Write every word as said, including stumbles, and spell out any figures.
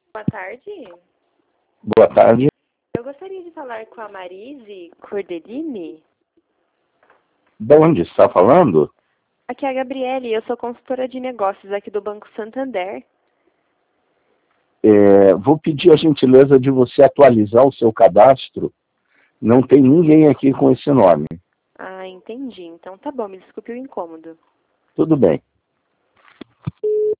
Boa tarde. Boa tarde. Eu gostaria de falar com a Marise Cordelini. De onde está falando? Aqui é a Gabriele, eu sou consultora de negócios aqui do Banco Santander. É, vou pedir a gentileza de você atualizar o seu cadastro. Não tem ninguém aqui com esse nome. Ah, entendi. Então tá bom, me desculpe o incômodo. Tudo bem.